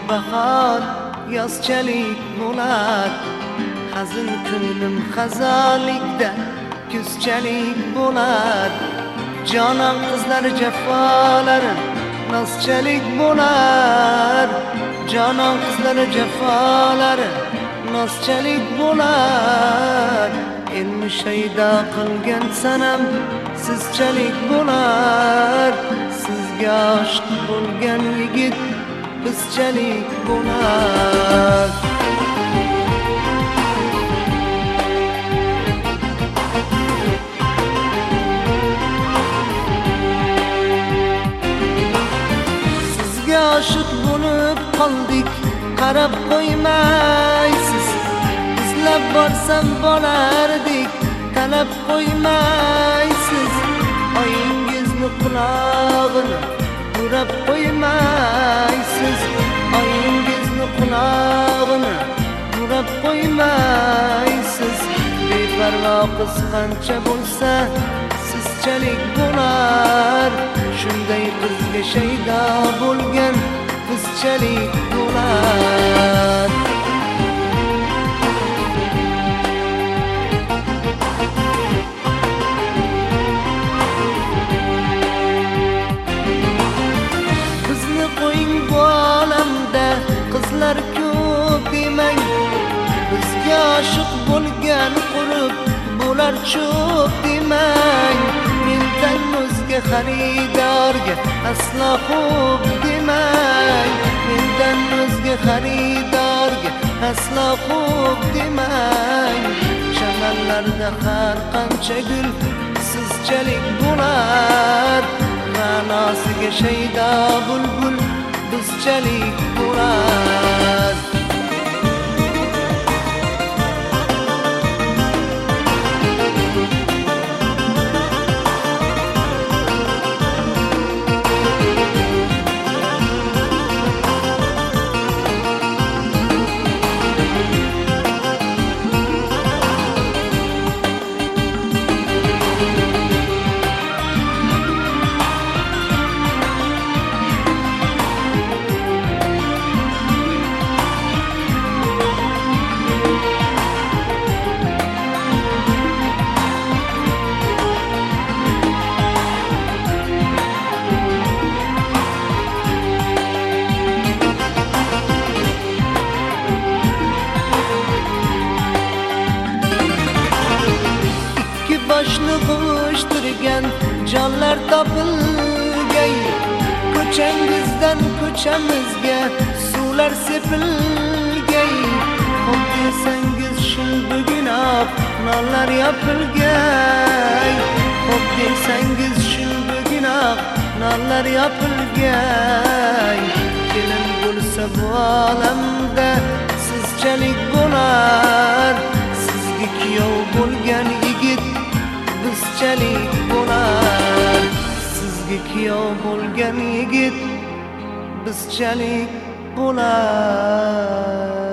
bahor yozchalik bo'lar. Hazin ko'nglim xazonlikda kuzchalik bo'lar. Jonon qizlar jafolari nozchalik bo'lar. Jonon qizlar jafolari nozchalik bo'lar. Elni shaydo qilgan sanam sizchalik bo'lar. Sizga oshiq bo'lgan yigit bizchalik bo'lar. Sizga oshiq bo'lib qoldik, qarab qo'ymaysiz. Izlab borsam bo'lardik, talab qo'ymaysiz. Oyingizni qulog'ini burab qo'ymaysiz. Oyingizni qulog'ini burab qo'ymaysiz. Beparvo qiz qancha bo'lsa sizchalik bo'lar. Shunday qizga shaydo bo'lgan bizchalik bo'lar. Bizni qo'ying bu olamda qizlar ko'p demang. Bizga oshiq bo'lgan qurib bo'lar cho'p demang. Mendan o'zga xaridorga aslo xo'p demang. Mendan o'zga xaridorga aslo xo'p demang. Chamanlarda har qancha gul sizchalik bo'lar. Ma'nosiga shaydo bulbul bizchalik bo'lar. Boshni qo'shtirgan jonlar topilgay. Ko'changizdan ko'chamizga suvlar sepilgay. Xo'p desangiz shul bugunoq nonlar yopilgay. Xo'p desangiz shul bugunoq nonlar yopilgay. Kelin bo'lsa bu olamda sizchalik bo'lar. Sizga kuyov bo'lgan yigit bizchalik bo'lar. Sizga kuyov bo'lgan yigit bizchalik bo'lar.